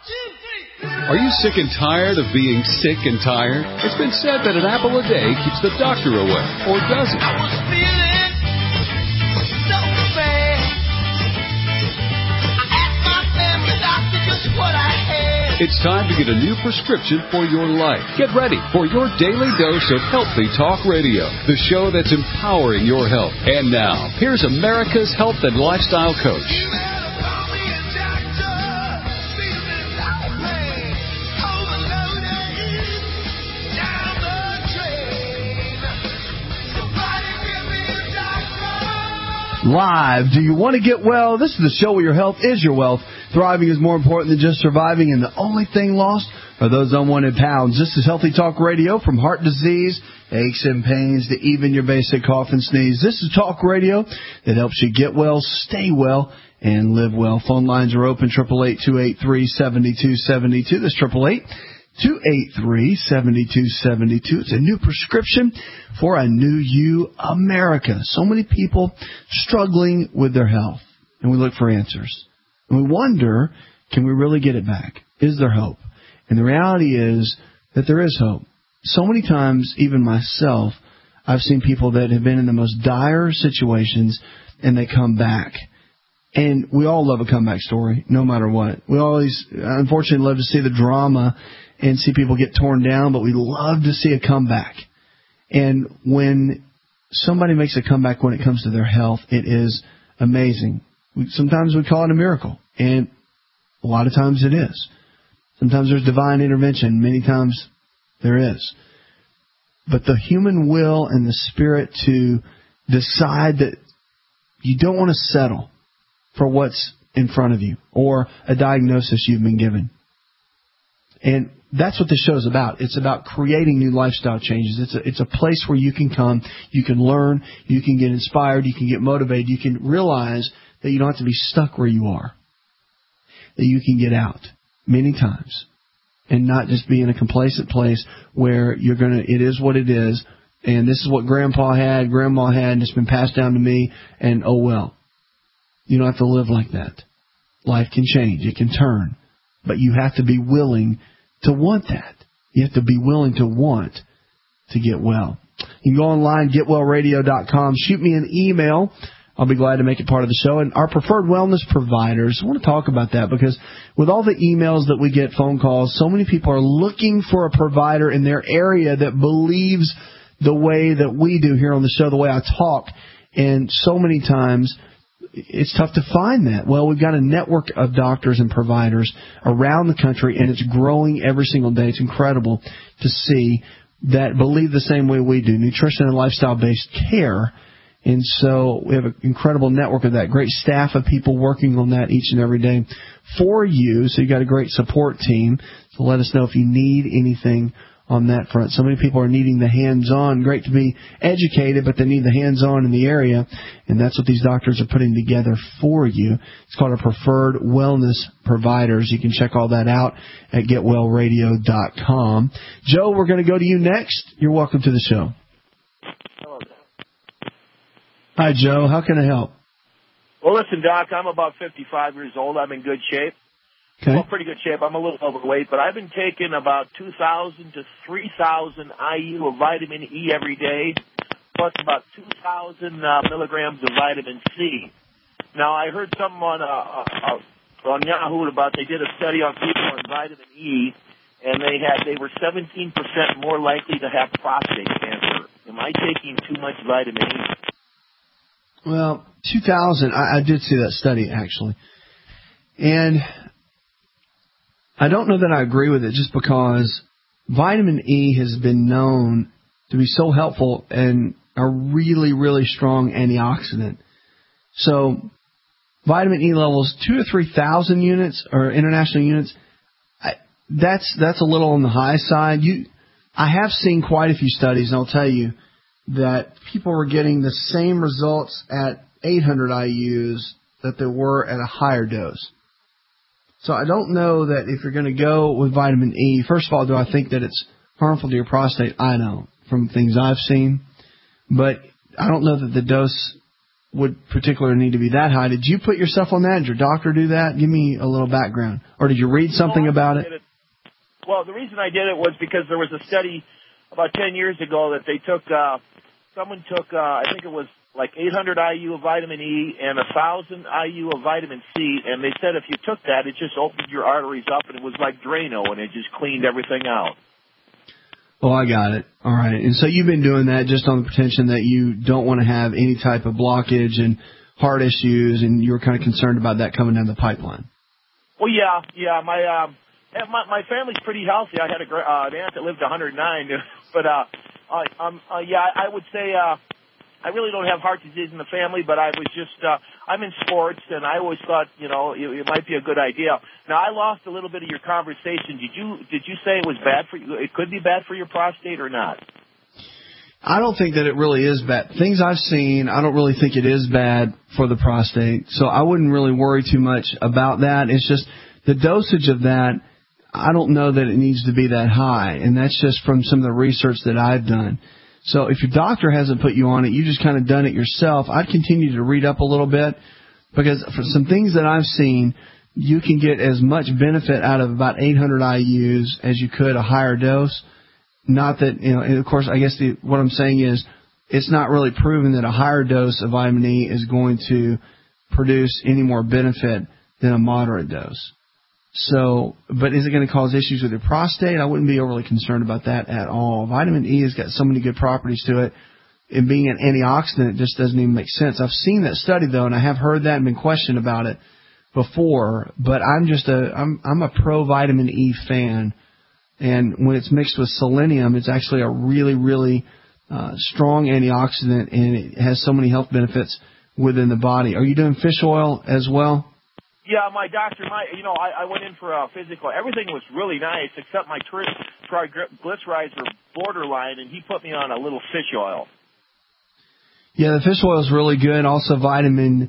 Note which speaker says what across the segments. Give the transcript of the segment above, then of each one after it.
Speaker 1: Are you sick and tired of being sick and tired? It's been said that an apple a day keeps the doctor away, or does it?
Speaker 2: I was feeling so bad. I asked my family doctor just what I had.
Speaker 1: It's time to get a new prescription for your life. Get ready for your daily dose of Healthy Talk Radio, the show that's empowering your health. And now, here's America's health and lifestyle coach.
Speaker 3: Live. Do you want to get well? This is the show where your health is your wealth. Thriving is more important than just surviving, and the only thing lost are those unwanted pounds. This is Healthy Talk Radio, from heart disease, aches and pains, to even your basic cough and sneeze. This is talk radio that helps you get well, stay well, and live well. Phone lines are open, 888-283-7272. That's 888-283-7272. It's a new prescription for a new you, America. So many people struggling with their health, and we look for answers. And we wonder, can we really get it back? Is there hope? And the reality is that there is hope. So many times, even myself, I've seen people that have been in the most dire situations, and they come back. And we all love a comeback story, no matter what. We always, unfortunately, love to see the drama and see people get torn down, but we love to see a comeback. And when somebody makes a comeback when it comes to their health, it is amazing. Sometimes we call it a miracle, and a lot of times it is. Sometimes there's divine intervention. Many times there is. But the human will and the spirit to decide that you don't want to settle for what's in front of you or a diagnosis you've been given. And that's what this show is about. It's about creating new lifestyle changes. It's a place where you can come, you can learn, you can get inspired, you can get motivated, you can realize that you don't have to be stuck where you are, that you can get out many times and not just be in a complacent place where it is what it is, and this is what Grandpa had, Grandma had, and it's been passed down to me, and oh well. You don't have to live like that. Life can change. It can turn. But you have to be willing to want that. You have to be willing to want to get well. You can go online, getwellradio.com. Shoot me an email. I'll be glad to make it part of the show. And our preferred wellness providers, I want to talk about that because with all the emails that we get, phone calls, so many people are looking for a provider in their area that believes the way that we do here on the show, the way I talk. And so many times it's tough to find that. Well, we've got a network of doctors and providers around the country, and it's growing every single day. It's incredible to see that believe the same way we do, nutrition and lifestyle-based care. And so we have an incredible network of that, great staff of people working on that each and every day for you. So you've got a great support team. So let us know if you need anything on that front. So many people are needing the hands-on. Great to be educated, but they need the hands-on in the area, and that's what these doctors are putting together for you. It's called our preferred wellness providers. You can check all that out at getwellradio.com. Joe, we're going to go to you next. You're welcome to the show.
Speaker 4: Hello.
Speaker 3: Hi, Joe. How can I help?
Speaker 4: Well, listen, Doc, I'm about 55 years old. I'm in good shape.
Speaker 3: Okay.
Speaker 4: Well, pretty good shape. I'm a little overweight, but I've been taking about 2,000 to 3,000 IU of vitamin E every day, plus about 2,000 milligrams of vitamin C. Now, I heard something on Yahoo about they did a study on people on vitamin E, and they were 17% more likely to have prostate cancer. Am I taking too much vitamin E?
Speaker 3: Well, 2,000, I did see that study, actually. And I don't know that I agree with it just because vitamin E has been known to be so helpful and a really, really strong antioxidant. So vitamin E levels, 2,000 to 3,000 units or international units, that's a little on the high side. I have seen quite a few studies, and I'll tell you that people were getting the same results at 800 IUs that they were at a higher dose. So I don't know that if you're going to go with vitamin E, first of all, do I think that it's harmful to your prostate? I don't, from things I've seen. But I don't know that the dose would particularly need to be that high. Did you put yourself on that? Did your doctor do that? Give me a little background. Or did you read something about it?
Speaker 4: Well, the reason I did it was because there was a study about 10 years ago that they took, someone took, I think it was like 800 IU of vitamin E and 1,000 IU of vitamin C, and they said if you took that, it just opened your arteries up, and it was like Drano, and it just cleaned everything out.
Speaker 3: Oh, I got it. All right. And so you've been doing that just on the pretension that you don't want to have any type of blockage and heart issues, and you were kind of concerned about that coming down the pipeline.
Speaker 4: Well, yeah. My family's pretty healthy. I had an aunt that lived 109, but I would say I really don't have heart disease in the family, but I was just I'm in sports, and I always thought it might be a good idea. Now I lost a little bit of your conversation. Did you say it was bad for you? It could be bad for your prostate or not?
Speaker 3: I don't think that it really is bad. Things I've seen, I don't really think it is bad for the prostate, so I wouldn't really worry too much about that. It's just the dosage of that. I don't know that it needs to be that high, and that's just from some of the research that I've done. So if your doctor hasn't put you on it, you just kind of done it yourself, I'd continue to read up a little bit, because for some things that I've seen, you can get as much benefit out of about 800 IUs as you could a higher dose. Not that, and of course, I guess what I'm saying is it's not really proven that a higher dose of vitamin E is going to produce any more benefit than a moderate dose. So, but is it going to cause issues with your prostate? I wouldn't be overly concerned about that at all. Vitamin E has got so many good properties to it. And being an antioxidant, it just doesn't even make sense. I've seen that study, though, and I have heard that and been questioned about it before. But I'm a pro-vitamin E fan. And when it's mixed with selenium, it's actually a really, really strong antioxidant, and it has so many health benefits within the body. Are you doing fish oil as well?
Speaker 4: Yeah, my doctor, I went in for a physical. Everything was really nice except my triglycerides were borderline, and he put me on a little fish oil.
Speaker 3: Yeah, the fish oil is really good. Also, vitamin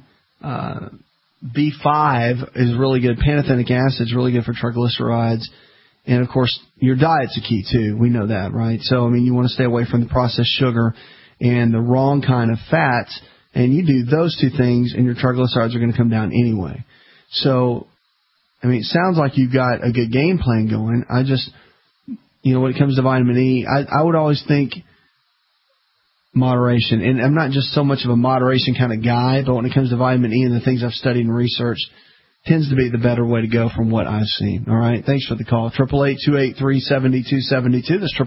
Speaker 3: B5 is really good. Pantothenic acid is really good for triglycerides. And, of course, your diet's a key, too. We know that, right? So, you want to stay away from the processed sugar and the wrong kind of fats. And you do those two things, and your triglycerides are going to come down anyway. So, it sounds like you've got a good game plan going. I just, when it comes to vitamin E, I would always think moderation. And I'm not just so much of a moderation kind of guy, but when it comes to vitamin E and the things I've studied and researched, tends to be the better way to go from what I've seen. All right? Thanks for the call. 888-283-7272. That's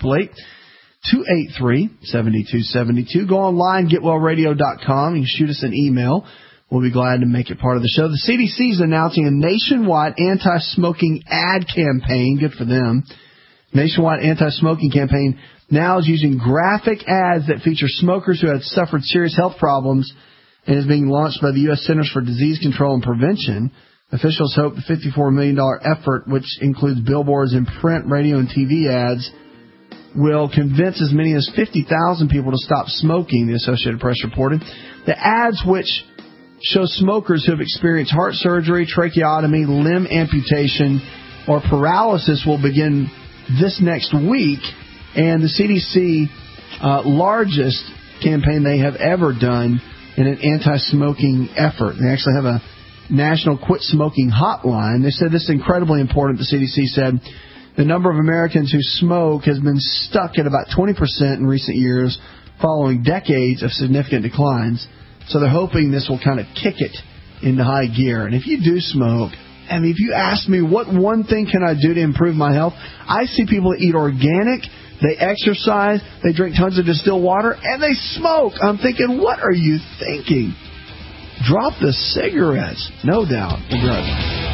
Speaker 3: 888-283-7272. Go online, getwellradio.com. You can shoot us an email. We'll be glad to make it part of the show. The CDC is announcing a nationwide anti-smoking ad campaign. Good for them. Nationwide anti-smoking campaign now is using graphic ads that feature smokers who have suffered serious health problems, and is being launched by the U.S. Centers for Disease Control and Prevention. Officials hope the $54 million effort, which includes billboards and print, radio, and TV ads, will convince as many as 50,000 people to stop smoking, the Associated Press reported. The ads, which show smokers who have experienced heart surgery, tracheotomy, limb amputation, or paralysis, will begin this next week. And the CDC largest campaign they have ever done in an anti-smoking effort. They actually have a national quit smoking hotline. They said this is incredibly important. The CDC said the number of Americans who smoke has been stuck at about 20% in recent years, following decades of significant declines. So they're hoping this will kind of kick it into high gear. And if you do smoke, if you ask me what one thing can I do to improve my health, I see people that eat organic, they exercise, they drink tons of distilled water, and they smoke. I'm thinking, what are you thinking? Drop the cigarettes. No doubt. We'll be right back.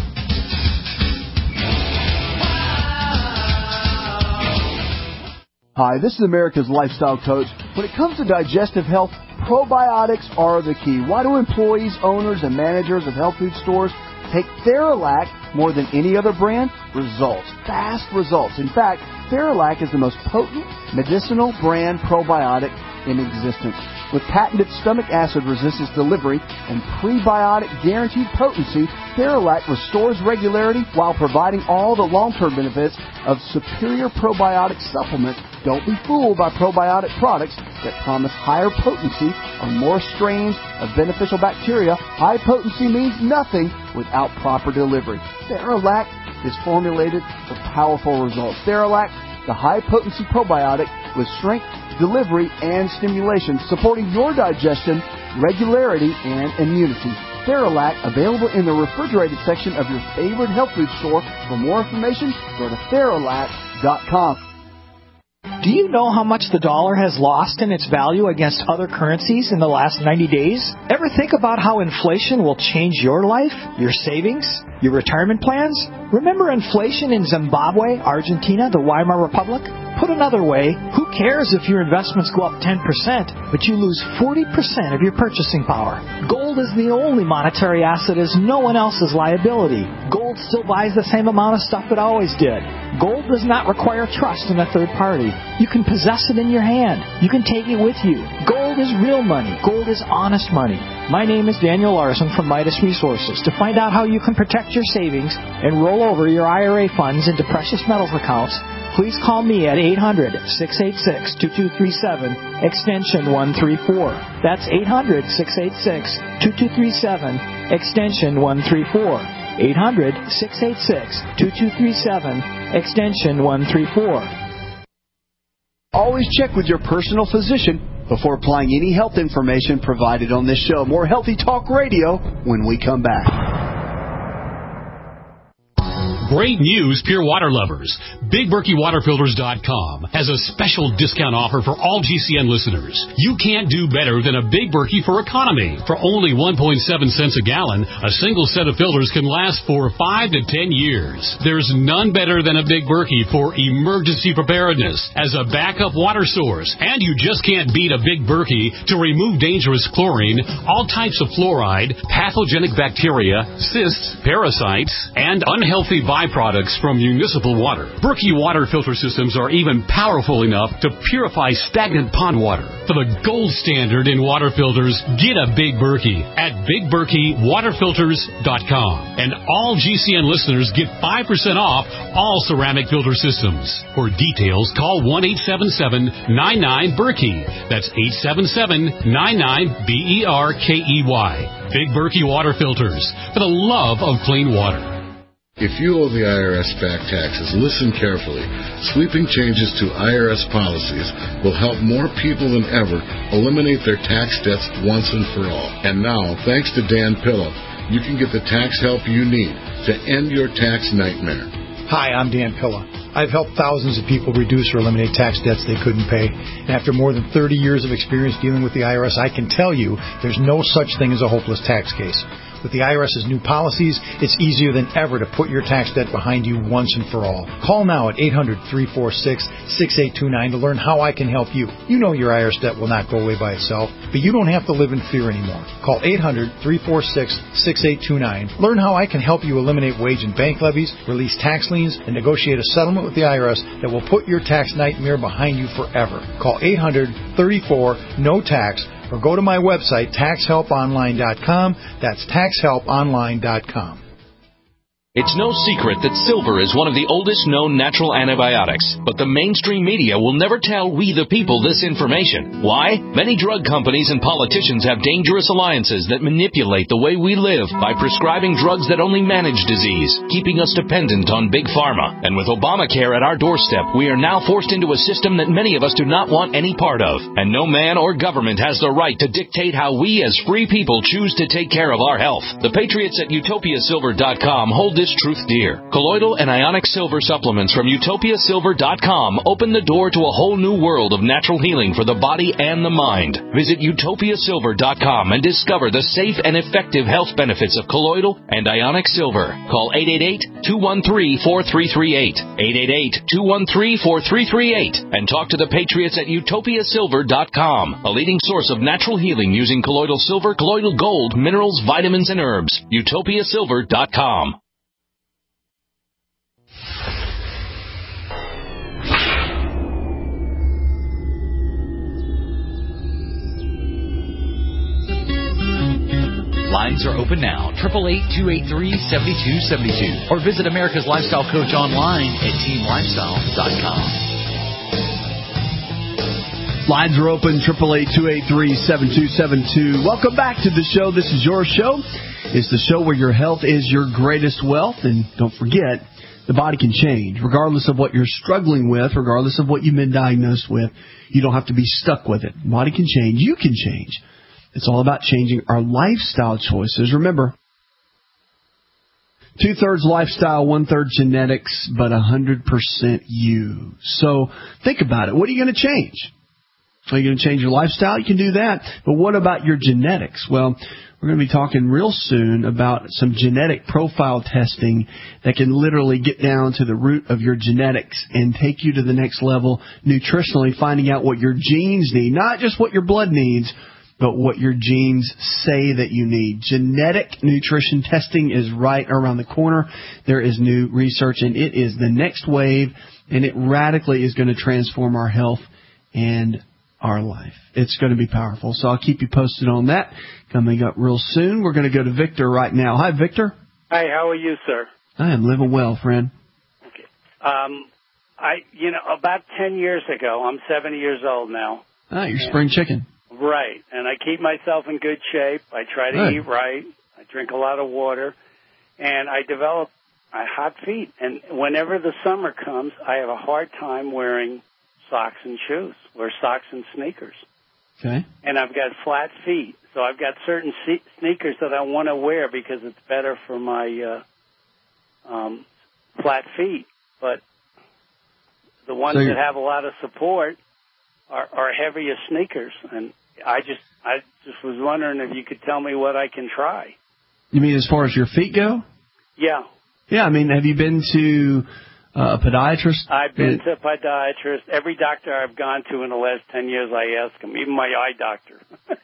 Speaker 3: Hi, this is America's Lifestyle Coach. When it comes to digestive health, probiotics are the key. Why do employees, owners, and managers of health food stores take Theralac more than any other brand? Results. Fast results. In fact, Theralac is the most potent medicinal brand probiotic in existence.
Speaker 5: With patented stomach acid resistance delivery and prebiotic guaranteed potency, Theralac restores regularity while providing all the long-term benefits of superior probiotic supplements. Don't be fooled by probiotic products that promise higher potency or more strains of beneficial bacteria. High potency means nothing without proper delivery. Theralac is formulated for powerful results. Theralac, the high-potency probiotic with strength, delivery, and stimulation, supporting your digestion, regularity, and immunity. Theralac, available in the refrigerated section of your favorite health food store. For more information, go to Theralac.com.
Speaker 6: Do you know how much the dollar has lost in its value against other currencies in the last 90 days? Ever think about how inflation will change your life, your savings, your retirement plans? Remember inflation in Zimbabwe, Argentina, the Weimar Republic? Put another way, who cares if your investments go up 10%, but you lose 40% of your purchasing power? Gold is the only monetary asset as no one else's liability. Gold still buys the same amount of stuff it always did. Gold does not require trust in a third party. You can possess it in your hand. You can take it with you. Gold is real money. Gold is honest money. My name is Daniel Larson from Midas Resources. To find out how you can protect your savings and roll over your IRA funds into precious metals accounts, please call me at 800-686-2237, extension 134. That's 800-686-2237, extension 134. 800-686-2237, extension 134.
Speaker 3: Always check with your personal physician before applying any health information provided on this show. More Healthy Talk Radio when we come back.
Speaker 1: Great news, pure water lovers. BigBerkeyWaterFilters.com has a special discount offer for all GCN listeners. You can't do better than a Big Berkey for economy. For only 1.7 cents a gallon, a single set of filters can last for 5 to 10 years. There's none better than a Big Berkey for emergency preparedness as a backup water source. And you just can't beat a Big Berkey to remove dangerous chlorine, all types of fluoride, pathogenic bacteria, cysts, parasites, and unhealthy byproducts from municipal water. Berkey water filter systems are even powerful enough to purify stagnant pond water. For the gold standard in water filters, get a Big Berkey at BigBerkeyWaterFilters.com. And all GCN listeners get 5% off all ceramic filter systems. For details, call 1-877-99-BERKEY. That's 877-99-BERKEY. Big Berkey Water Filters, for the love of clean water.
Speaker 7: If you owe the IRS back taxes, listen carefully. Sweeping changes to IRS policies will help more people than ever eliminate their tax debts once and for all. And now, thanks to Dan Pilla, you can get the tax help you need to end your tax nightmare.
Speaker 8: Hi, I'm Dan Pilla. I've helped thousands of people reduce or eliminate tax debts they couldn't pay. And after more than 30 years of experience dealing with the IRS, I can tell you there's no such thing as a hopeless tax case. With the IRS's new policies, it's easier than ever to put your tax debt behind you once and for all. Call now at 800-346-6829 to learn how I can help you. You know your IRS debt will not go away by itself, but you don't have to live in fear anymore. Call 800-346-6829. Learn how I can help you eliminate wage and bank levies, release tax liens, and negotiate a settlement with the IRS that will put your tax nightmare behind you forever. Call 800-34-NO-TAX. Or go to my website, TaxHelpOnline.com. That's TaxHelpOnline.com.
Speaker 9: It's no secret that silver is one of the oldest known natural antibiotics, but the mainstream media will never tell we the people this information. Why? Many drug companies and politicians have dangerous alliances that manipulate the way we live by prescribing drugs that only manage disease, keeping us dependent on big pharma. And with Obamacare at our doorstep, we are now forced into a system that many of us do not want any part of. And no man or government has the right to dictate how we as free people choose to take care of our health. The patriots at UtopiaSilver.com hold this truth dear. Colloidal and ionic silver supplements from UtopiaSilver.com open the door to a whole new world of natural healing for the body and the mind. Visit UtopiaSilver.com and discover the safe and effective health benefits of colloidal and ionic silver. Call 888-213-4338. 888-213-4338 and talk to the patriots at UtopiaSilver.com, a leading source of natural healing using colloidal silver, colloidal gold, minerals, vitamins, and herbs. UtopiaSilver.com.
Speaker 10: Lines are open now. 888-283-7272. Or visit America's Lifestyle Coach online at teamlifestyle.com.
Speaker 3: Lines are open, 888-283-7272. Welcome back to the show. This is your show. It's the show where your health is your greatest wealth. And don't forget, the body can change. Regardless of what you're struggling with, regardless of what you've been diagnosed with, you don't have to be stuck with it. The body can change. You can change. It's all about changing our lifestyle choices. Remember, 2/3 lifestyle, 1/3 genetics, but 100% you. So think about it. What are you going to change? Are you going to change your lifestyle? You can do that. But what about your genetics? Well, we're going to be talking real soon about some genetic profile testing that can literally get down to the root of your genetics and take you to the next level nutritionally, finding out what your genes need, not just what your blood needs, but what your genes say that you need. Genetic nutrition testing is right around the corner. There is new research, and it is the next wave, and it radically is going to transform our health and our life. It's going to be powerful. So I'll keep you posted on that. Coming up real soon, we're going to go to Victor right now. Hi, Victor.
Speaker 11: Hi, how are you, sir?
Speaker 3: I am living well, friend.
Speaker 11: Okay. About 10 years ago, I'm 70 years old now.
Speaker 3: Ah, you're spring chicken.
Speaker 11: Right. And I keep myself in good shape. I try to eat right. I drink a lot of water. And I develop hot feet. And whenever the summer comes, I have a hard time wearing socks and shoes, wear socks and sneakers.
Speaker 3: Okay.
Speaker 11: And I've got flat feet, so I've got certain sneakers that I want to wear because it's better for my flat feet. But the ones that have a lot of support are heavier sneakers, and I just was wondering if you could tell me what I can try.
Speaker 3: You mean as far as your feet go?
Speaker 11: Yeah.
Speaker 3: Yeah, I mean, have you been to a podiatrist?
Speaker 11: I've been to a podiatrist. Every doctor I've gone to in the last 10 years, I ask them, even my eye doctor.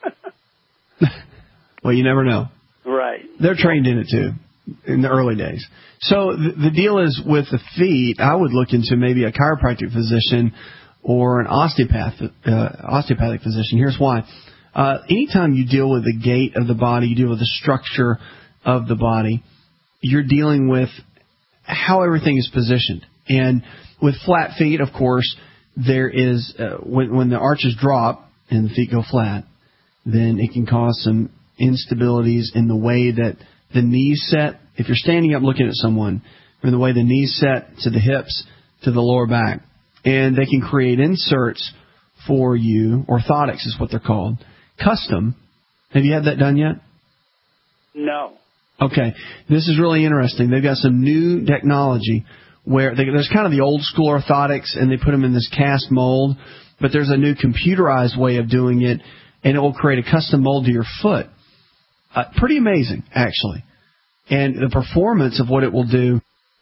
Speaker 3: Well, you never know.
Speaker 11: Right.
Speaker 3: They're trained in it, too, in the early days. So the deal is with the feet, I would look into maybe a chiropractic physician or an osteopathic physician. Here's why. Anytime you deal with the gait of the body, you deal with the structure of the body, you're dealing with how everything is positioned. And with flat feet, of course, there is, when the arches drop and the feet go flat, then it can cause some instabilities in the way that the knees set. If you're standing up looking at someone, or the way the knees set to the hips, to the lower back, and they can create inserts for you. Orthotics is what they're called. Custom. Have you had that done yet?
Speaker 11: No.
Speaker 3: Okay. This is really interesting. They've got some new technology where there's kind of the old school orthotics, and they put them in this cast mold, but there's a new computerized way of doing it, and it will create a custom mold to your foot. Pretty amazing, actually. And the performance of what it will do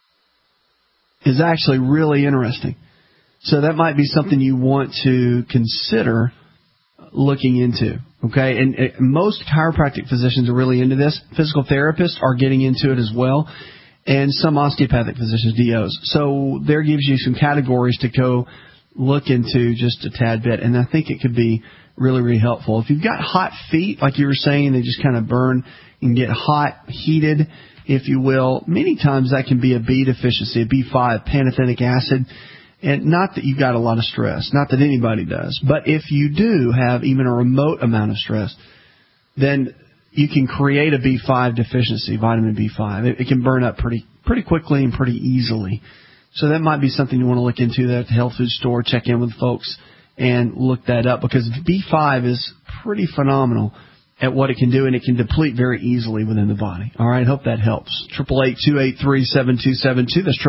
Speaker 3: is actually really interesting. So that might be something you want to consider looking into. Okay, and most chiropractic physicians are really into this. Physical therapists are getting into it as well, and some osteopathic physicians, DOs. So there gives you some categories to go look into just a tad bit, and I think it could be really, really helpful. If you've got hot feet, like you were saying, they just kind of burn and get hot, heated, if you will, many times that can be a B deficiency, a B5, pantothenic acid. And not that you've got a lot of stress, not that anybody does, but if you do have even a remote amount of stress, then you can create a B5 deficiency, vitamin B5. It can burn up pretty quickly and pretty easily. So that might be something you want to look into there at the health food store, check in with folks and look that up, because B5 is pretty phenomenal at what it can do, and it can deplete very easily within the body. All right, hope that helps. 888-283-7272. That's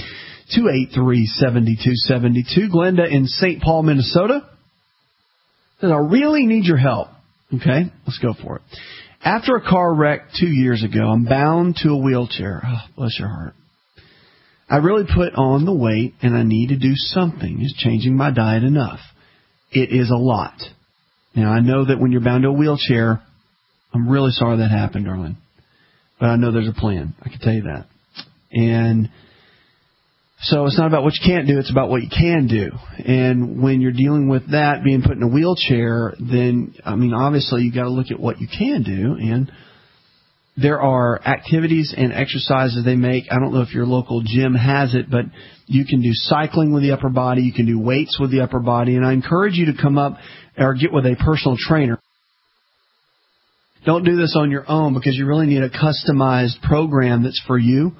Speaker 3: 888-283-7272. Glenda in St. Paul, Minnesota says, I really need your help. Okay, let's go for it. After a car wreck 2 years ago, I'm bound to a wheelchair. Oh, bless your heart. I really put on the weight, and I need to do something. Is changing my diet enough? It is a lot. Now, I know that when you're bound to a wheelchair, I'm really sorry that happened, darling. But I know there's a plan. I can tell you that. And so it's not about what you can't do, it's about what you can do. And when you're dealing with that, being put in a wheelchair, then, I mean, obviously you've got to look at what you can do. And there are activities and exercises they make. I don't know if your local gym has it, but you can do cycling with the upper body. You can do weights with the upper body. And I encourage you to come up or get with a personal trainer. Don't do this on your own because you really need a customized program that's for you.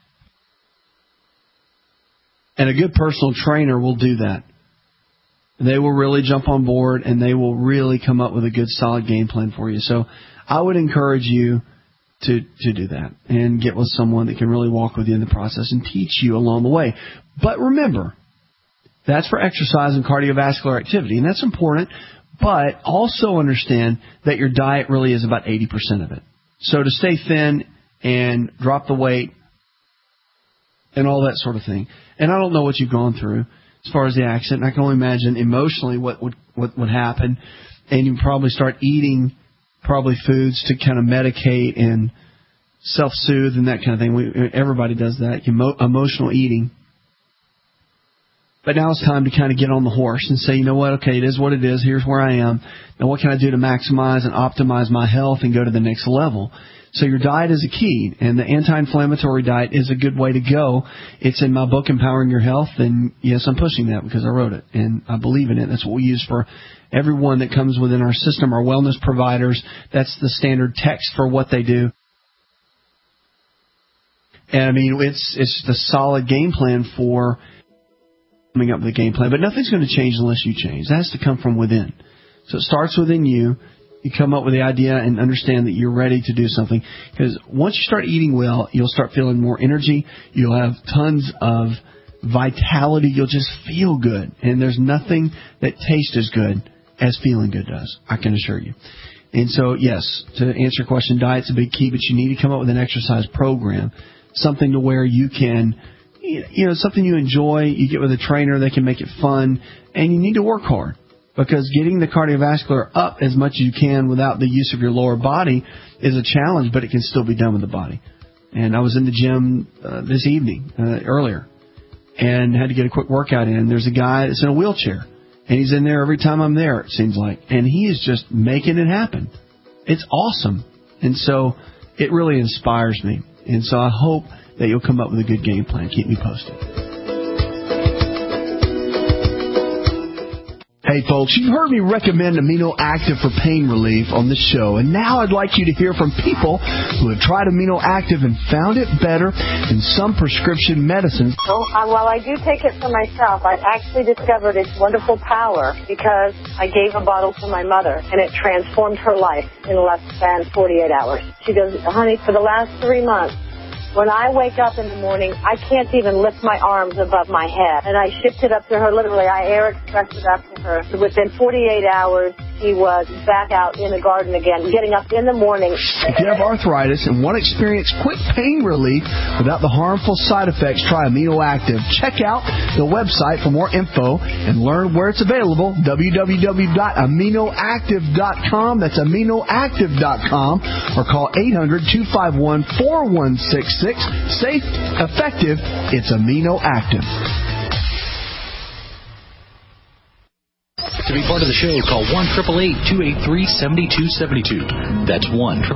Speaker 3: And a good personal trainer will do that. They will really jump on board and they will really come up with a good, solid game plan for you. So I would encourage you to do that and get with someone that can really walk with you in the process and teach you along the way. But remember, that's for exercise and cardiovascular activity, and that's important. But also understand that your diet really is about 80% of it. So to stay thin and drop the weight and all that sort of thing. And I don't know what you've gone through as far as the accident. I can only imagine emotionally what would happen. And you probably start eating foods to kind of medicate and self-soothe and that kind of thing. Everybody does that, emotional eating. But now it's time to kind of get on the horse and say, you know what, okay, it is what it is. Here's where I am. Now what can I do to maximize and optimize my health and go to the next level? So your diet is a key, and the anti-inflammatory diet is a good way to go. It's in my book, Empowering Your Health, and yes, I'm pushing that because I wrote it, and I believe in it. That's what we use for everyone that comes within our system, our wellness providers. That's the standard text for what they do. And, I mean, it's the solid game plan for coming up with a game plan. But nothing's going to change unless you change. It has to come from within. So it starts within you. You come up with the idea and understand that you're ready to do something. Because once you start eating well, you'll start feeling more energy. You'll have tons of vitality. You'll just feel good. And there's nothing that tastes as good as feeling good does, I can assure you. And so, yes, to answer your question, diet's a big key, but you need to come up with an exercise program, something to where you can, something you enjoy. You get with a trainer, they can make it fun, and you need to work hard. Because getting the cardiovascular up as much as you can without the use of your lower body is a challenge, but it can still be done with the body. And I was in the gym this evening, earlier, and had to get a quick workout in. There's a guy that's in a wheelchair, and he's in there every time I'm there, it seems like. And he is just making it happen. It's awesome. And so it really inspires me. And so I hope that you'll come up with a good game plan. Keep me posted. Hey folks, you've heard me recommend Amino Active for pain relief on this show, and now I'd like you to hear from people who have tried Amino Active and found it better than some prescription medicines.
Speaker 12: While I do take it for myself, I've actually discovered its wonderful power because I gave a bottle to my mother, and it transformed her life in less than 48 hours. She goes, honey, for the last 3 months, when I wake up in the morning, I can't even lift my arms above my head. And I shipped it up to her, literally. I air expressed it up to her. So within 48 hours, she was back out in the garden again, getting up in the morning.
Speaker 3: If you have arthritis and want to experience quick pain relief without the harmful side effects, try Amino Active. Check out the website for more info and learn where it's available, www.aminoactive.com. That's aminoactive.com, or call 800-251-4166. Safe, effective, it's Amino Active.
Speaker 10: To be part of the show, call 1-888-283-7272. That's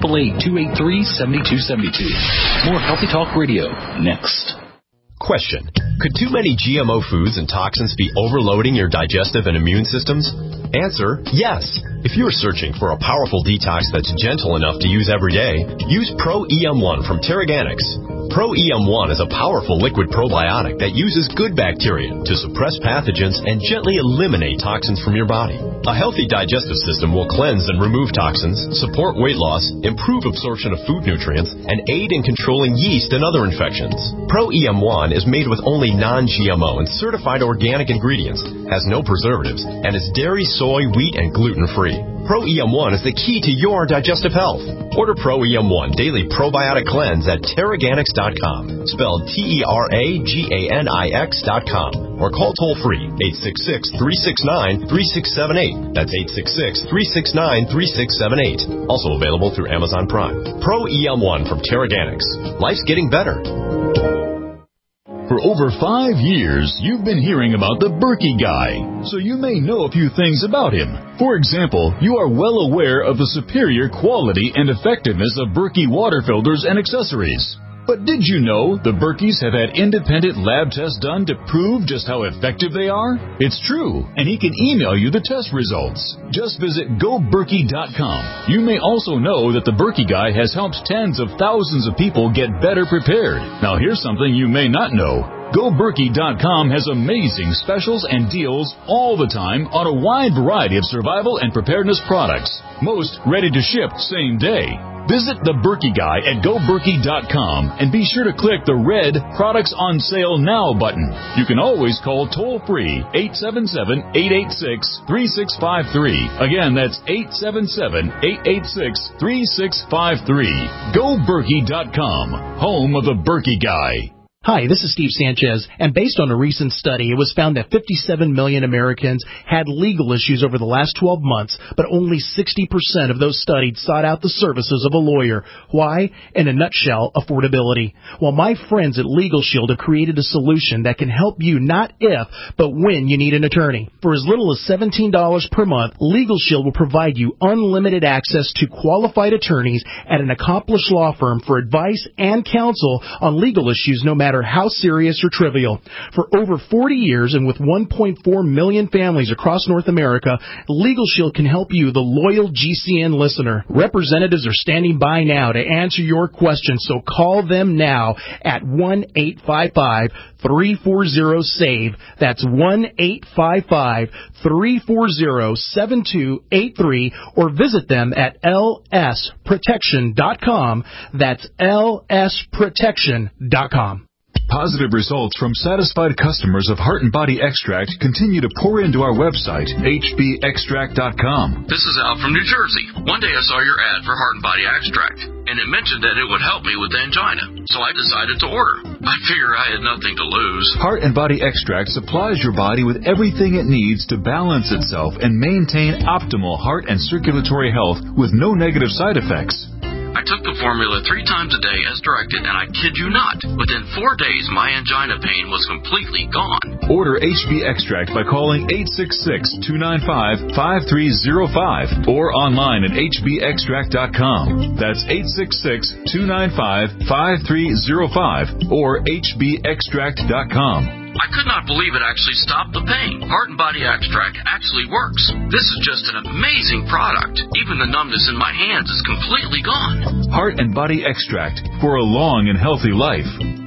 Speaker 10: 1-888-283-7272. More Healthy Talk Radio next.
Speaker 13: Question. Could too many GMO foods and toxins be overloading your digestive and immune systems? Answer, yes. If you're searching for a powerful detox that's gentle enough to use every day, use Pro-EM1 from Terraganics. Pro-EM1 is a powerful liquid probiotic that uses good bacteria to suppress pathogens and gently eliminate toxins from your body. A healthy digestive system will cleanse and remove toxins, support weight loss, improve absorption of food nutrients, and aid in controlling yeast and other infections. Pro-EM1 is made with only non-GMO and certified organic ingredients, has no preservatives, and is dairy, soy, wheat, and gluten-free. Pro-EM1 is the key to your digestive health. Order Pro-EM1 Daily Probiotic Cleanse at Terraganics.com, spelled Terraganix.com, or call toll-free 866-369-3678. That's 866-369-3678. Also available through Amazon Prime. Pro-EM1 from Terraganics. Life's getting better.
Speaker 14: For over 5 years, you've been hearing about the Berkey Guy, so you may know a few things about him. For example, you are well aware of the superior quality and effectiveness of Berkey water filters and accessories. But did you know the Berkeys have had independent lab tests done to prove just how effective they are? It's true, and he can email you the test results. Just visit GoBerkey.com. You may also know that the Berkey Guy has helped tens of thousands of people get better prepared. Now here's something you may not know. GoBerkey.com has amazing specials and deals all the time on a wide variety of survival and preparedness products. Most ready to ship same day. Visit the Berkey Guy at GoBerkey.com and be sure to click the red Products on Sale Now button. You can always call toll-free 877-886-3653. Again, that's 877-886-3653. GoBerkey.com, home of the Berkey Guy.
Speaker 15: Hi, this is Steve Sanchez, and based on a recent study, it was found that 57 million Americans had legal issues over the last 12 months, but only 60% of those studied sought out the services of a lawyer. Why? In a nutshell, affordability. Well, my friends at Legal Shield have created a solution that can help you not if, but when you need an attorney. For as little as $17 per month, Legal Shield will provide you unlimited access to qualified attorneys at an accomplished law firm for advice and counsel on legal issues no matter how serious or trivial. For over 40 years and with 1.4 million families across North America, Legal Shield can help you, the loyal GCN listener. Representatives are standing by now to answer your questions, so call them now at 1-855-340-SAVE. That's 1-855-340-7283, or visit them at lsprotection.com. That's lsprotection.com.
Speaker 14: Positive results from satisfied customers of Heart and Body Extract continue to pour into our website, hbextract.com.
Speaker 9: This is Al from New Jersey. One day I saw your ad for Heart and Body Extract, and it mentioned that it would help me with angina, so I decided to order. I figure I had nothing to lose.
Speaker 14: Heart and Body Extract supplies your body with everything it needs to balance itself and maintain optimal heart and circulatory health with no negative side effects.
Speaker 9: I took the formula 3 times a day as directed, and I kid you not, within 4 days my angina pain was completely gone.
Speaker 14: Order HB Extract by calling 866-295-5305 or online at hbextract.com. That's 866-295-5305 or hbextract.com.
Speaker 9: I could not believe it actually stopped the pain. Heart and Body Extract actually works. This is just an amazing product. Even the numbness in my hands is completely gone.
Speaker 14: Heart and Body Extract for a long and healthy life.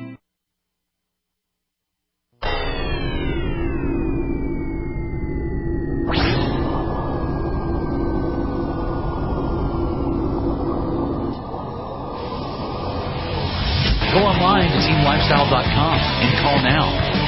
Speaker 10: Go online to teamlifestyle.com and call now,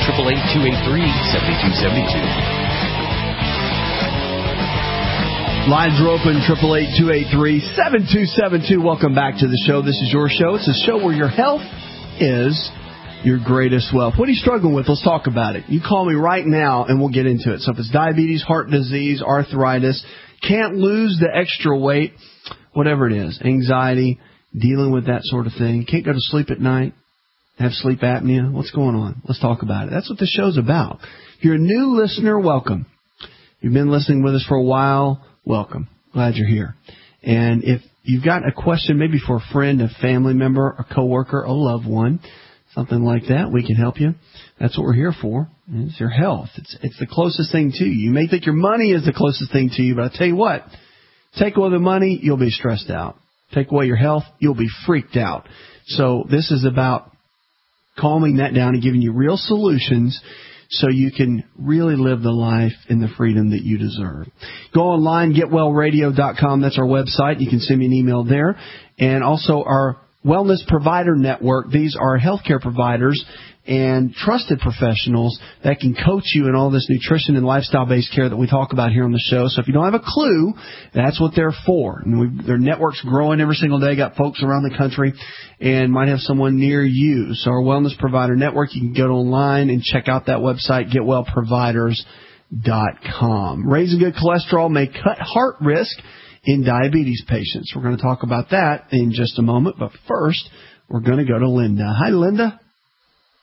Speaker 10: 888-283-7272.
Speaker 3: Lines are open, 888-283-7272. Welcome back to the show. This is your show. It's a show where your health is your greatest wealth. What are you struggling with? Let's talk about it. You call me right now and we'll get into it. So if it's diabetes, heart disease, arthritis, can't lose the extra weight, whatever it is, anxiety, dealing with that sort of thing, can't go to sleep at night, have sleep apnea, what's going on? Let's talk about it. That's what the show's about. If you're a new listener, welcome. You've been listening with us for a while, welcome. Glad you're here. And if you've got a question maybe for a friend, a family member, a coworker, a loved one, something like that, we can help you. That's what we're here for. It's your health. It's the closest thing to you. You may think your money is the closest thing to you, but I'll tell you what, take away the money, you'll be stressed out. Take away your health, you'll be freaked out. So this is about calming that down and giving you real solutions so you can really live the life and the freedom that you deserve. Go online, getwellradio.com. That's our website. You can send me an email there. And also our Wellness Provider Network. These are healthcare providers and trusted professionals that can coach you in all this nutrition and lifestyle-based care that we talk about here on the show. So if you don't have a clue, that's what they're for. And their network's growing every single day. Got folks around the country and might have someone near you. So our Wellness Provider Network, you can go online and check out that website, getwellproviders.com. Raising good cholesterol may cut heart risk in diabetes patients. We're going to talk about that in just a moment. But first, we're going to go to Linda. Hi, Linda.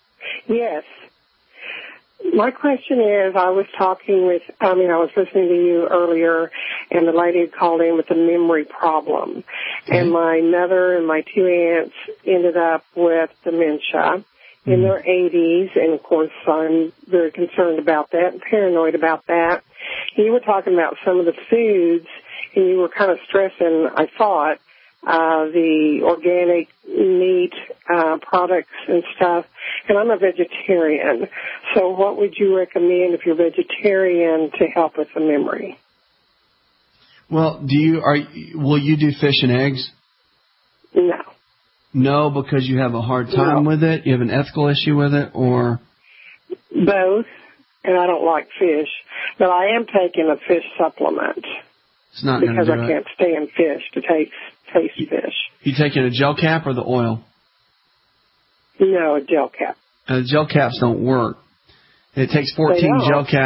Speaker 16: Yes. My question is, I was listening to you earlier, and the lady had called in with a memory problem. Okay. And my mother and my 2 aunts ended up with dementia in their 80s, and of course I'm very concerned about that and paranoid about that. And you were talking about some of the foods, and you were kind of stressing, I thought, the organic meat products and stuff. And I'm a vegetarian, so what would you recommend if you're vegetarian to help with the memory?
Speaker 3: Well, will you do fish and eggs?
Speaker 16: No.
Speaker 3: No, because you have a hard time with it? You have an ethical issue with it, or?
Speaker 16: Both, and I don't like fish, but I am taking a fish supplement.
Speaker 3: It's not going to do it.
Speaker 16: Because I can't stand fish to taste fish.
Speaker 3: You taking a gel cap or the oil?
Speaker 16: No, a gel cap.
Speaker 3: Gel caps don't work. It takes 14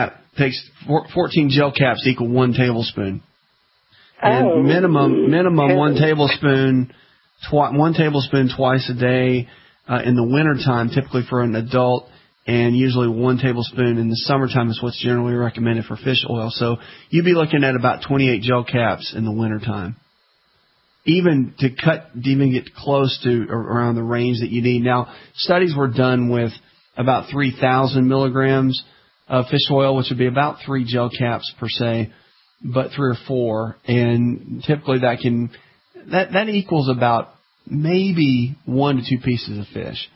Speaker 3: gel caps equal 1 tablespoon. And minimum 1 tablespoon, 1 tablespoon twice a day in the wintertime, typically for an adult, and usually 1 tablespoon in the summertime is what's generally recommended for fish oil. So you'd be looking at about 28 gel caps in the wintertime. Even get close to around the range that you need. Now, studies were done with about 3,000 milligrams of fish oil, which would be about 3 gel caps per se, but 3 or 4. And typically that equals about maybe 1 to 2 pieces of fish.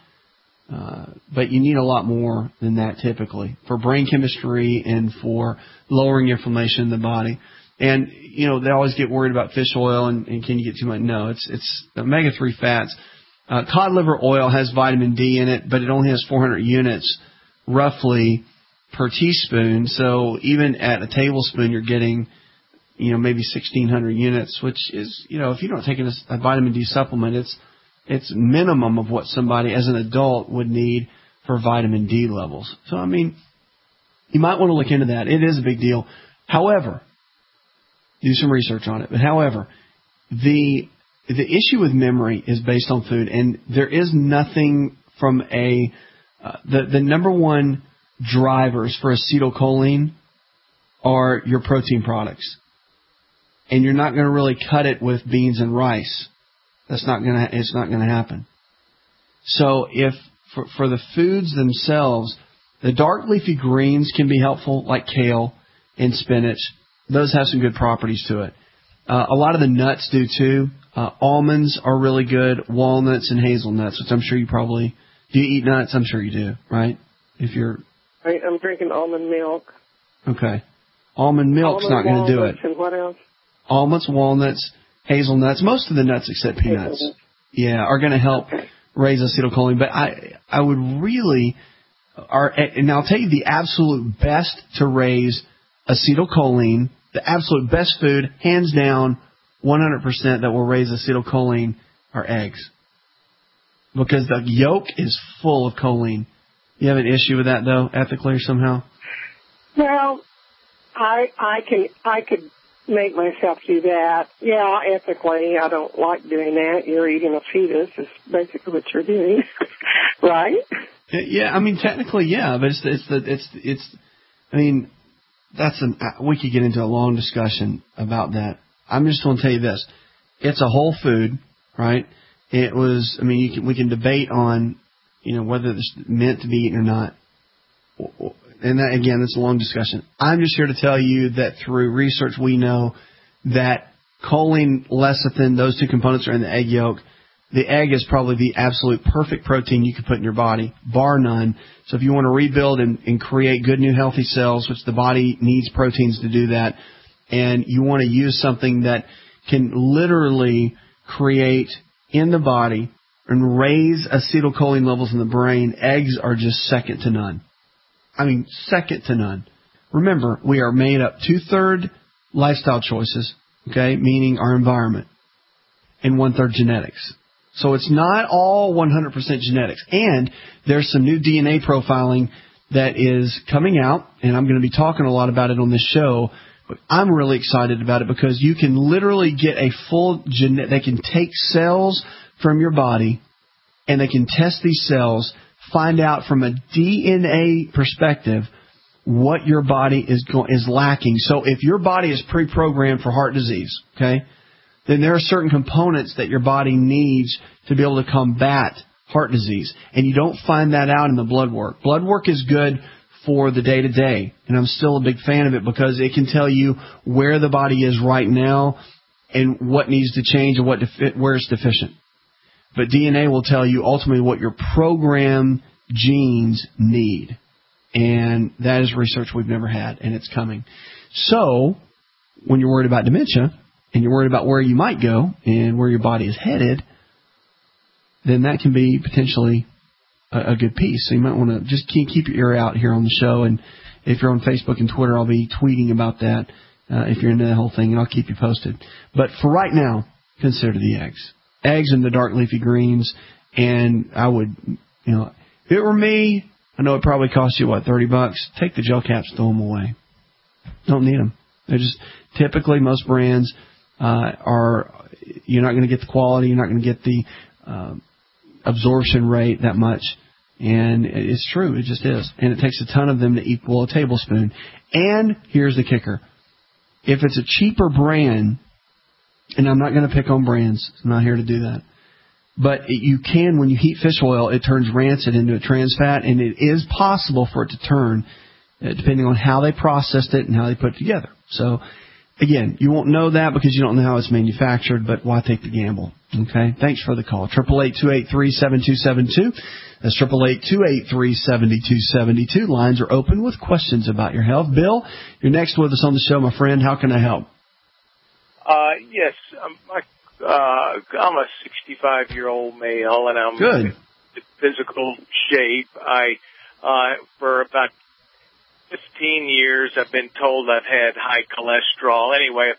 Speaker 3: But you need a lot more than that typically for brain chemistry and for lowering inflammation in the body. And, they always get worried about fish oil and can you get too much? No, it's omega-3 fats. Cod liver oil has vitamin D in it, but it only has 400 units roughly per teaspoon. So even at a tablespoon, you're getting, maybe 1,600 units, which is, if you don't take a vitamin D supplement, it's minimum of what somebody as an adult would need for vitamin D levels. So, you might want to look into that. It is a big deal. However, do some research on it. But however, the issue with memory is based on food, and there is nothing from the number one drivers for acetylcholine are your protein products. And you're not going to really cut it with beans and rice. It's not going to happen. So if for the foods themselves, the dark leafy greens can be helpful, like kale and spinach. Those have some good properties to it. A lot of the nuts do too. Almonds are really good. Walnuts and hazelnuts, which I'm sure you probably do. You eat nuts? I'm sure you do, right?
Speaker 16: I'm drinking almond milk.
Speaker 3: Okay. Almond milk's not going to do it.
Speaker 16: And what else?
Speaker 3: Almonds, walnuts, hazelnuts. Most of the nuts except peanuts. Yeah, are going to help raise acetylcholine. But I would really and I'll tell you the absolute best to raise acetylcholine. The absolute best food, hands down, 100% that will raise acetylcholine are eggs. Because the yolk is full of choline. You have an issue with that, though, ethically or somehow?
Speaker 16: Well, I could make myself do that. Yeah, ethically, I don't like doing that. You're eating a fetus is basically what you're doing, right?
Speaker 3: Yeah, technically, yeah, but we could get into a long discussion about that. I'm just going to tell you this. It's a whole food, right? It was, we can debate on, whether it's meant to be eaten or not. And that, again, that's a long discussion. I'm just here to tell you that through research we know that choline, lecithin, those two components are in the egg yolk. The egg is probably the absolute perfect protein you could put in your body, bar none. So if you want to rebuild and create good new healthy cells, which the body needs proteins to do that, and you want to use something that can literally create in the body and raise acetylcholine levels in the brain, eggs are just second to none. Second to none. Remember, we are made up 2/3 lifestyle choices, okay, meaning our environment, and 1/3 genetics. So it's not all 100% genetics. And there's some new DNA profiling that is coming out, and I'm going to be talking a lot about it on this show. But I'm really excited about it because you can literally get a full they can take cells from your body, and they can test these cells find out from a DNA perspective what your body is lacking. So if your body is pre-programmed for heart disease, okay, then there are certain components that your body needs to be able to combat heart disease. And you don't find that out in the blood work. Blood work is good for the day-to-day, and I'm still a big fan of it because it can tell you where the body is right now and what needs to change and where it's deficient. But DNA will tell you ultimately what your programmed genes need. And that is research we've never had, and it's coming. So when you're worried about dementia and you're worried about where you might go and where your body is headed, then that can be potentially a good piece. So you might want to just keep your ear out here on the show. And if you're on Facebook and Twitter, I'll be tweeting about that if you're into that whole thing, and I'll keep you posted. But for right now, consider the eggs. Eggs and the dark leafy greens. And I would, if it were me, I know it probably costs you, $30? Take the gel caps, throw them away. Don't need them. They're just typically most brands you're not going to get the quality, you're not going to get the absorption rate that much. And it's true, it just is. And it takes a ton of them to equal a tablespoon. And here's the kicker. If it's a cheaper brand, and I'm not going to pick on brands, I'm not here to do that, but you can, when you heat fish oil, it turns rancid into a trans fat, and it is possible for it to turn, depending on how they processed it and how they put it together. So, again, you won't know that because you don't know how it's manufactured, but why take the gamble? Okay? Thanks for the call. 888-283-7272. That's 888-283-7272. Lines are open with questions about your health. Bill, you're next with us on the show, my friend. How can I help?
Speaker 17: Yes. I'm a 65-year-old male, and I'm in physical shape. For about 15 years, I've been told I've had high cholesterol. Anyway,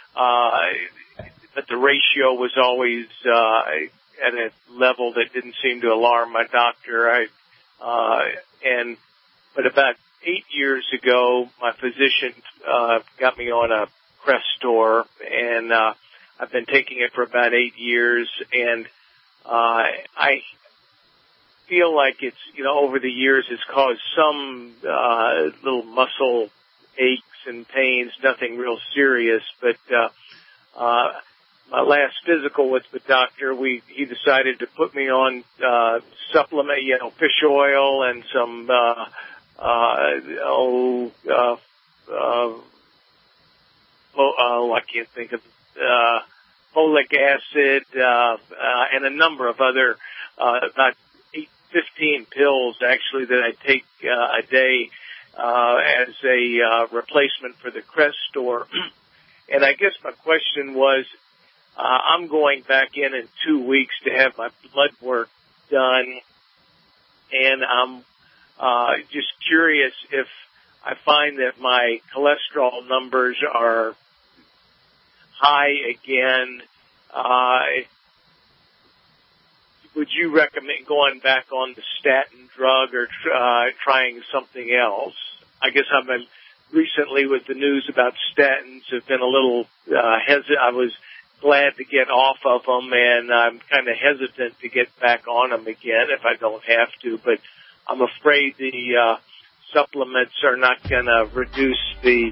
Speaker 17: but the ratio was always at a level that didn't seem to alarm my doctor. But about 8 years ago, my physician got me on a Crestor, and I've been taking it for about 8 years, and I feel like it's, over the years has caused some little muscle aches and pains, nothing real serious, but my last physical with the doctor, he decided to put me on supplement, fish oil and some I can't think of folic acid and a number of other about 15 pills actually that I take a day as a replacement for the Crestor. And I guess my question was, I'm going back in 2 weeks to have my blood work done, and I'm just curious if I find that my cholesterol numbers are high again. Would you recommend going back on the statin drug or trying something else? I guess I've been recently with the news about statins have been a little hesitant. I was glad to get off of them, and I'm kind of hesitant to get back on them again if I don't have to. But I'm afraid the supplements are not going to reduce the,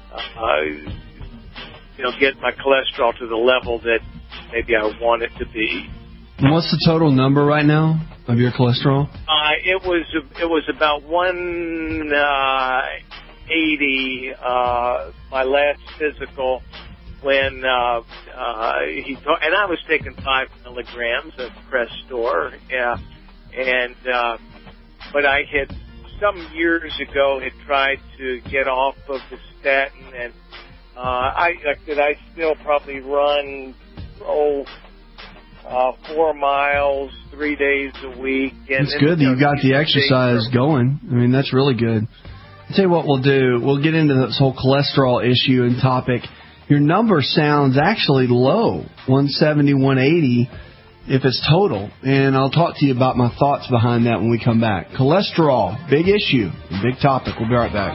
Speaker 17: get my cholesterol to the level that maybe I want it to be.
Speaker 3: And what's the total number right now of your cholesterol?
Speaker 17: It was about 180 my last physical when and I was taking 5 milligrams of Crestor, but I had some years ago had tried to get off of the statin, and I still probably run 4 miles 3 days a week. And
Speaker 3: it's good that you got the exercise going. I mean, that's really good. I'll tell you what we'll do. We'll get into this whole cholesterol issue and topic. Your number sounds actually low, 170, 180, if it's total. And I'll talk to you about my thoughts behind that when we come back. Cholesterol, big issue, big topic. We'll be right back.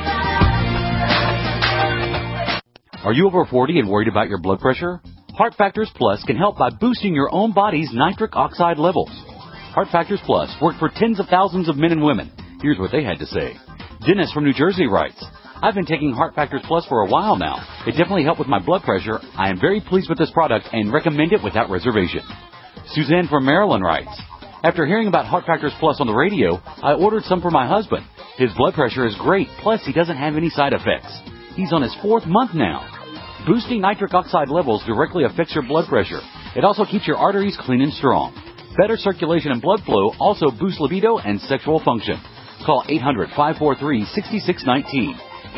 Speaker 18: Are you over 40 and worried about your blood pressure? Heart Factors Plus can help by boosting your own body's nitric oxide levels. Heart Factors Plus worked for tens of thousands of men and women. Here's what they had to say. Dennis from New Jersey writes, I've been taking Heart Factors Plus for a while now. It definitely helped with my blood pressure. I am very pleased with this product and recommend it without reservation. Suzanne from Maryland writes, after hearing about Heart Factors Plus on the radio, I ordered some for my husband. His blood pressure is great, plus he doesn't have any side effects. He's on his 4th month now. Boosting nitric oxide levels directly affects your blood pressure. It also keeps your arteries clean and strong. Better circulation and blood flow also boosts libido and sexual function. Call 800-543-6619.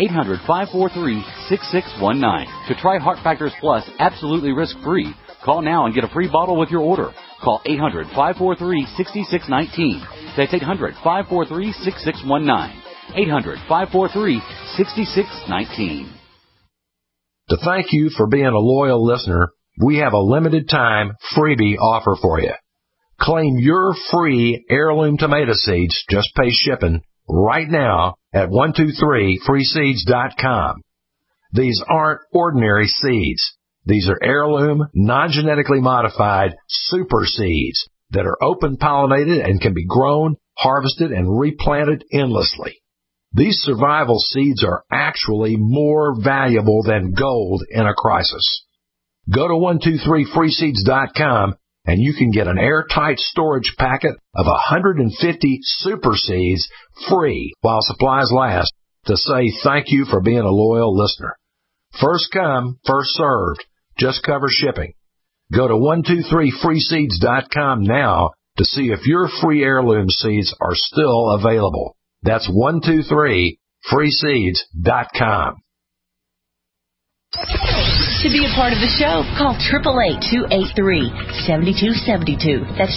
Speaker 18: 800-543-6619. To try Heart Factors Plus absolutely risk-free, call now and get a free bottle with your order. Call 800-543-6619. That's 800-543-6619. 800-543-6619.
Speaker 19: To thank you for being a loyal listener, we have a limited time freebie offer for you. Claim your free heirloom tomato seeds, just pay shipping, right now at 123freeseeds.com. These aren't ordinary seeds. These are heirloom, non-genetically modified super seeds that are open pollinated and can be grown, harvested, and replanted endlessly. These survival seeds are actually more valuable than gold in a crisis. Go to 123freeseeds.com and you can get an airtight storage packet of 150 super seeds free while supplies last to say thank you for being a loyal listener. First come, first served. Just cover shipping. Go to 123freeseeds.com now to see if your free heirloom seeds are still available. That's 123freeseeds.com.
Speaker 20: To be a part of the show, call 888-283-7272. That's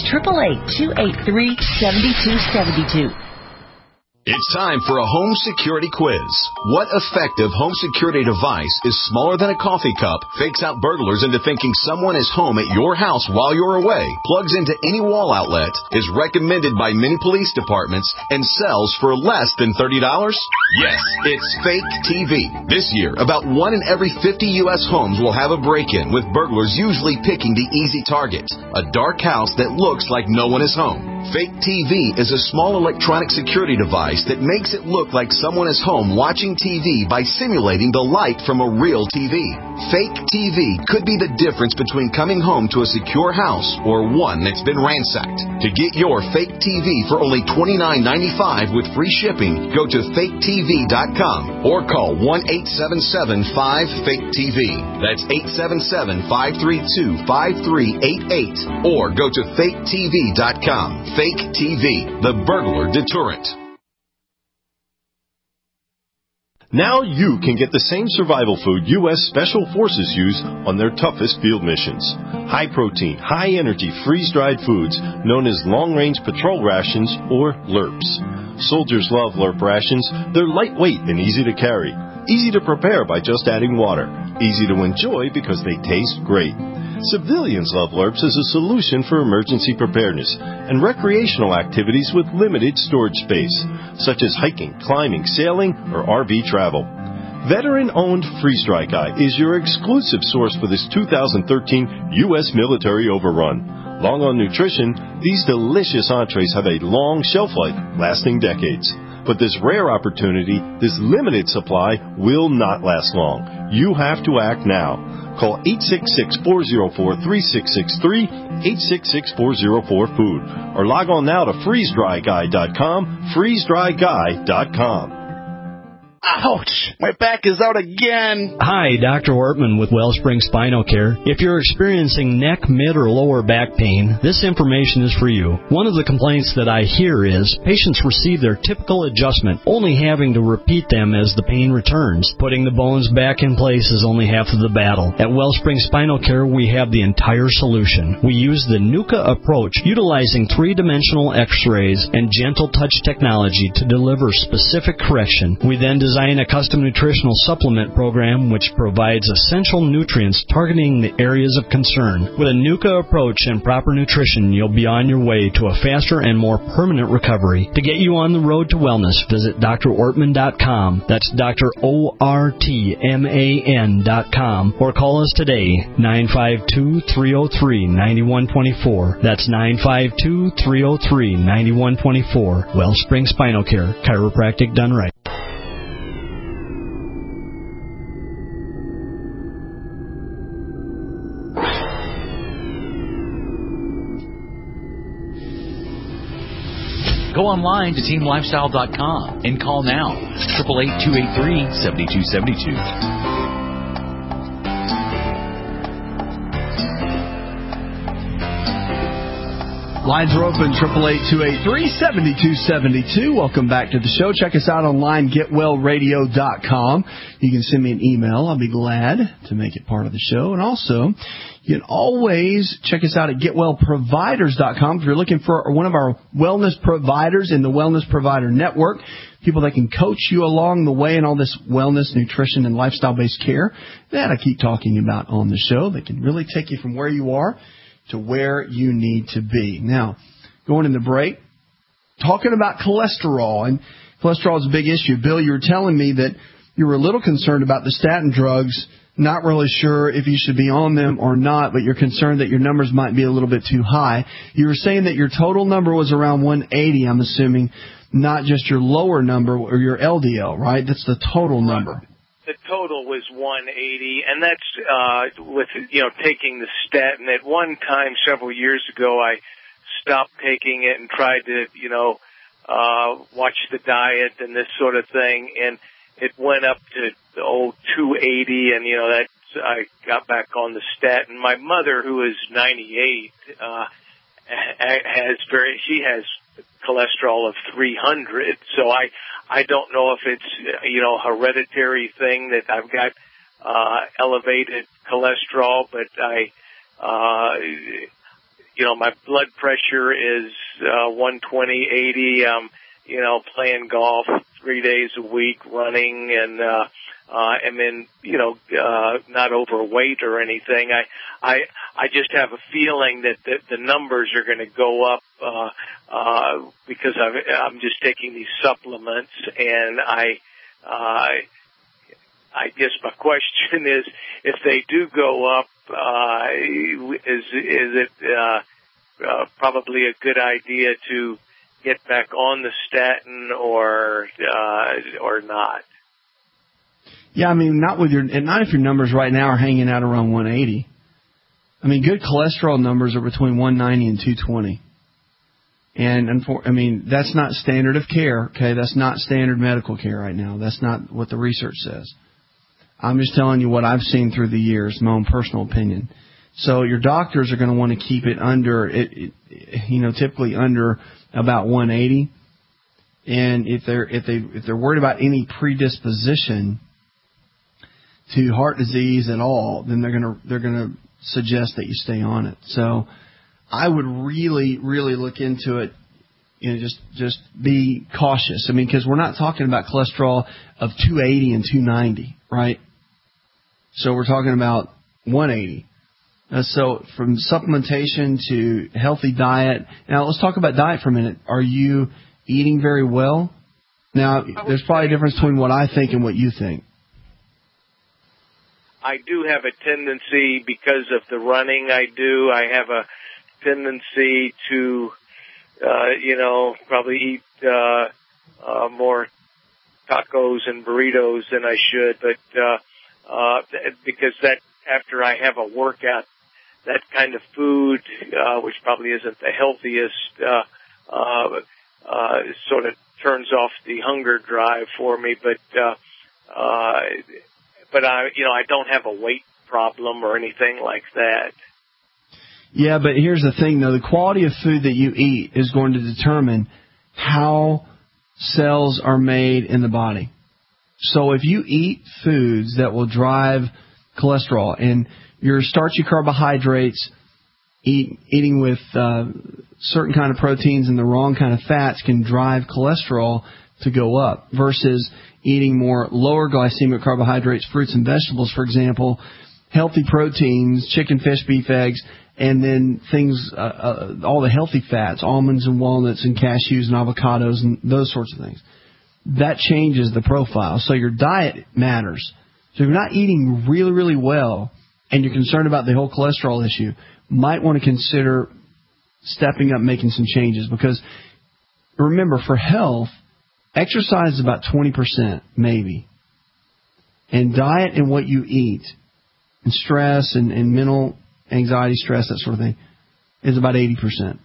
Speaker 20: 888-283-7272.
Speaker 21: It's time for a home security quiz. What effective home security device is smaller than a coffee cup, fakes out burglars into thinking someone is home at your house while you're away, plugs into any wall outlet, is recommended by many police departments, and sells for less than $30? Yes, it's Fake TV. This year, about 1 in every 50 U.S. homes will have a break-in, with burglars usually picking the easy target, a dark house that looks like no one is home. Fake TV is a small electronic security device that makes it look like someone is home watching TV by simulating the light from a real TV. Fake TV could be the difference between coming home to a secure house or one that's been ransacked. To get your Fake TV for only $29.95 with free shipping, go to faketv.com or call 1-877-5-FAKE-TV. That's 877-532-5388 or go to faketv.com. Fake TV, the burglar deterrent.
Speaker 22: Now you can get the same survival food U.S. Special Forces use on their toughest field missions. High-protein, high-energy, freeze-dried foods known as long-range patrol rations, or LRPs. Soldiers love LRP rations. They're lightweight and easy to carry. Easy to prepare by just adding water. Easy to enjoy because they taste great. Civilians love LRPs as a solution for emergency preparedness and recreational activities with limited storage space, such as hiking, climbing, sailing, or RV travel. Veteran-owned Freeze Dry Guy is your exclusive source for this 2013 U.S. military overrun. Long on nutrition, these delicious entrees have a long shelf life, lasting decades. But this rare opportunity, this limited supply, will not last long. You have to act now. Call 866-404-3663, 866-404-FOOD, or log on now to freezedryguy.com, freezedryguy.com.
Speaker 23: Ouch! My back is out again!
Speaker 24: Hi, Dr. Ortman with Wellspring Spinal Care. If you're experiencing neck, mid, or lower back pain, this information is for you. One of the complaints that I hear is patients receive their typical adjustment, only having to repeat them as the pain returns. Putting the bones back in place is only half of the battle. At Wellspring Spinal Care, we have the entire solution. We use the NUCA approach, utilizing three-dimensional x-rays and gentle touch technology to deliver specific correction. We then design design a custom nutritional supplement program which provides essential nutrients targeting the areas of concern. With a NUCA approach and proper nutrition, you'll be on your way to a faster and more permanent recovery. To get you on the road to wellness, visit drortman.com. That's drortman.com. Or call us today, 952-303-9124. That's 952-303-9124. Wellspring Spinal Care, chiropractic done right.
Speaker 10: Go online to teamlifestyle.com and call now, 888-283-7272.
Speaker 3: Lines are open, 888-283-7272. Welcome back to the show. Check us out online, getwellradio.com. You can send me an email. I'll be glad to make it part of the show. And also, you can always check us out at getwellproviders.com if you're looking for one of our wellness providers in the Wellness Provider Network, people that can coach you along the way in all this wellness, nutrition, and lifestyle-based care that I keep talking about on the show. They can really take you from where you are to where you need to be. Now, going in the break, talking about cholesterol, and cholesterol is a big issue. Bill, you were telling me that you were a little concerned about the statin drugs, not really sure if you should be on them or not, but you're concerned that your numbers might be a little bit too high. You were saying that your total number was around 180, I'm assuming, not just your lower number or your LDL, right? That's the total number.
Speaker 17: The total was 180, and that's with taking the statin. At one time, several years ago, I stopped taking it and tried to watch the diet and this sort of thing, and it went up to 280, and that I got back on the statin. My mother, who is 98, she has cholesterol of 300, so I don't know if it's hereditary thing that I've got elevated cholesterol, but my blood pressure is 120/80. Playing golf 3 days a week, running, and then not overweight or anything. I just have a feeling that the numbers are going to go up because I'm just taking these supplements, and I guess my question is, if they do go up, is it probably a good idea to get back on the statin or not?
Speaker 3: Yeah, I mean, not if your numbers right now are hanging out around 180. I mean, good cholesterol numbers are between 190 and 220. And that's not standard of care, okay? That's not standard medical care right now. That's not what the research says. I'm just telling you what I've seen through the years, my own personal opinion. So your doctors are going to want to keep it under, typically under about 180. And if they're worried about any predisposition to heart disease at all, then they're going to suggest that you stay on it. So I would really, really look into it. Just be cautious. I mean, because we're not talking about cholesterol of 280 and 290, right? So we're talking about 180. So from supplementation to healthy diet. Now let's talk about diet for a minute. Are you eating very well? Now there's probably a difference between what I think and what you think.
Speaker 17: I do have a tendency, because of the running I do, I have a tendency to, probably eat more tacos and burritos than I should, but because that after I have a workout, that kind of food, which probably isn't the healthiest, sort of turns off the hunger drive for me, but I don't have a weight problem or anything like that.
Speaker 3: Yeah, but here's the thing, though. The quality of food that you eat is going to determine how cells are made in the body. So if you eat foods that will drive cholesterol, and your starchy carbohydrates, eating with certain kind of proteins and the wrong kind of fats can drive cholesterol, to go up versus eating more lower glycemic carbohydrates, fruits and vegetables, for example, healthy proteins, chicken, fish, beef, eggs, and then things, all the healthy fats, almonds and walnuts and cashews and avocados and those sorts of things. That changes the profile. So your diet matters. So if you're not eating really, really well and you're concerned about the whole cholesterol issue, might want to consider stepping up, making some changes. Because remember, for health, exercise is about 20%, maybe. And diet and what you eat, and stress and mental anxiety, stress, that sort of thing, is about 80%.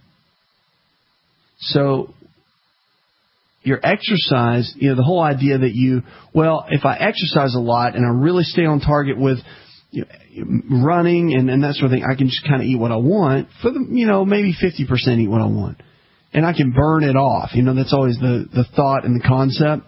Speaker 3: So your exercise, the whole idea that if I exercise a lot and I really stay on target with running and that sort of thing, I can just kind of eat what I want for maybe 50% eat what I want. And I can burn it off. That's always the thought and the concept.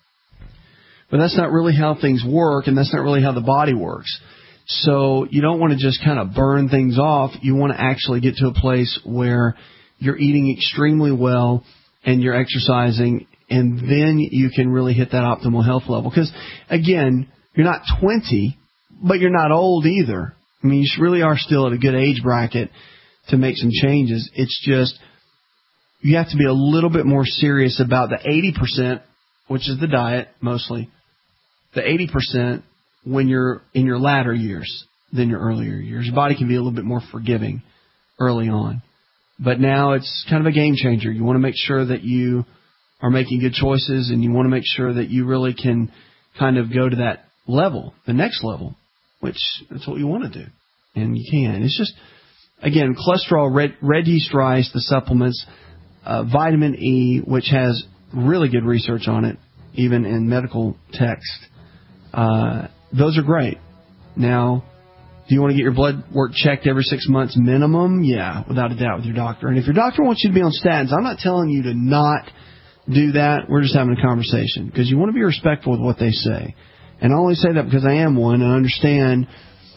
Speaker 3: But that's not really how things work, and that's not really how the body works. So you don't want to just kind of burn things off. You want to actually get to a place where you're eating extremely well and you're exercising, and then you can really hit that optimal health level. Because, again, you're not 20, but you're not old either. I mean, you really are still at a good age bracket to make some changes. It's just you have to be a little bit more serious about the 80%, which is the diet mostly, the 80% when you're in your latter years than your earlier years. Your body can be a little bit more forgiving early on. But now it's kind of a game changer. You want to make sure that you are making good choices, and you want to make sure that you really can kind of go to that level, the next level, which that's what you want to do. And you can. It's just, again, cholesterol, red yeast rice, the supplements, vitamin E, which has really good research on it, even in medical text. Those are great. Now, do you want to get your blood work checked every 6 months minimum? Yeah, without a doubt, with your doctor. And if your doctor wants you to be on statins, I'm not telling you to not do that. We're just having a conversation because you want to be respectful with what they say. And I only say that because I am one and I understand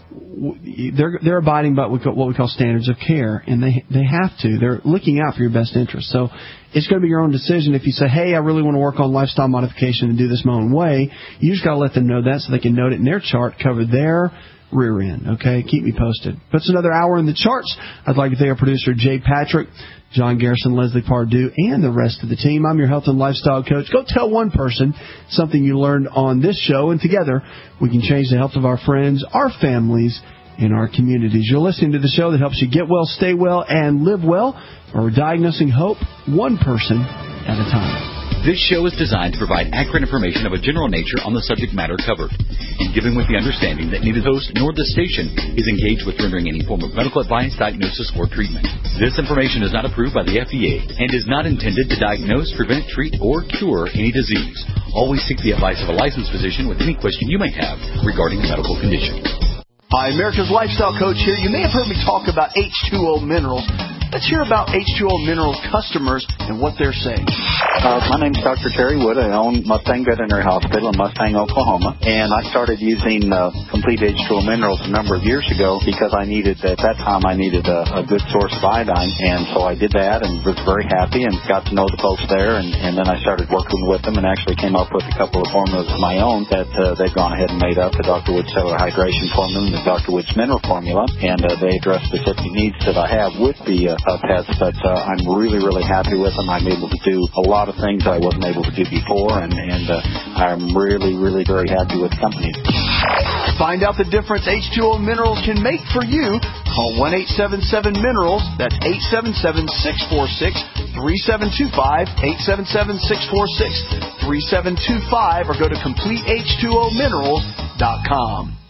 Speaker 3: they're abiding by what we call standards of care, and they have to. They're looking out for your best interest. So it's going to be your own decision. If you say, hey, I really want to work on lifestyle modification and do this my own way, you just got to let them know that so they can note it in their chart, cover their rear end. Okay, keep me posted. But it's another hour in the charts. I'd like to thank our producer, Jay Patrick, John Garrison, Leslie Pardue, and the rest of the team. I'm your health and lifestyle coach. Go tell one person something you learned on this show, and together we can change the health of our friends, our families, and our communities. You're listening to the show that helps you get well, stay well, and live well. We're diagnosing hope one person at a time.
Speaker 18: This show is designed to provide accurate information of a general nature on the subject matter covered, and given with the understanding that neither the host nor the station is engaged with rendering any form of medical advice, diagnosis, or treatment. This information is not approved by the FDA and is not intended to diagnose, prevent, treat, or cure any disease. Always seek the advice of a licensed physician with any question you may have regarding a medical condition.
Speaker 3: Hi, America's Lifestyle Coach here. You may have heard me talk about H2O Minerals. Let's hear about H2O Minerals customers and what they're saying.
Speaker 2: My name's Dr. Terry Wood. I own Mustang Veterinary Hospital in Mustang, Oklahoma. And I started using Complete H2O Minerals a number of years ago because at that time I needed a good source of iodine. And so I did that and was very happy and got to know the folks there. And then I started working with them and actually came up with a couple of formulas of my own that they've gone ahead and made up, the Dr. Wood Cellular Hydration Formula and the Dr. Wood's Mineral Formula. And they address specific needs that I have with the pets, but I'm really, really happy with them. I'm able to do a lot of things I wasn't able to do before, and I'm really, really very happy with the company.
Speaker 3: Find out the difference H2O Minerals can make for you. Call 1-877-MINERALS. That's 877-646-3725, 877-646-3725, or go to CompleteH2OMinerals.com.